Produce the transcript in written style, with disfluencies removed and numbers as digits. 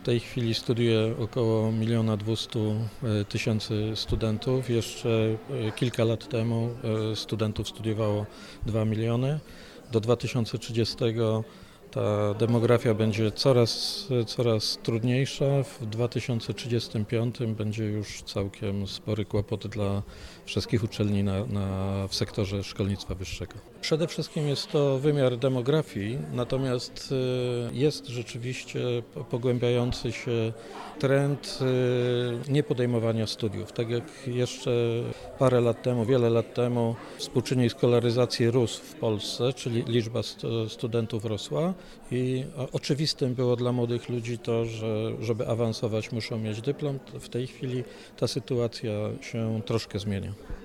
tej chwili studiuje około 1 200 000 studentów. Jeszcze kilka lat temu studentów studiowało 2 miliony. Do 2030 ta demografia będzie coraz trudniejsza. W 2035 będzie już całkiem spory kłopot dla wszystkich uczelni w sektorze szkolnictwa wyższego. Przede wszystkim jest to wymiar demografii, natomiast jest rzeczywiście pogłębiający się trend niepodejmowania studiów. Tak jak jeszcze wiele lat temu współczynnik skolaryzacji rósł w Polsce, czyli liczba studentów rosła i oczywistym było dla młodych ludzi to, że żeby awansować muszą mieć dyplom. W tej chwili ta sytuacja się troszkę zmienia.